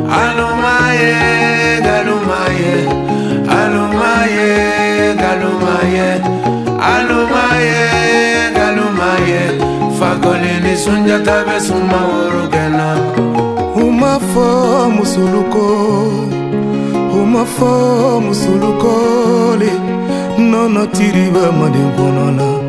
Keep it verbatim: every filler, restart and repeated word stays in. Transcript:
Alumaye, galumaye, alumaye, galumaye, alumaye, galumaye. Fagolini sunjata be suma urugena. Uma fo musuluko, uma fo musuluko le, nono tiriba madingonona.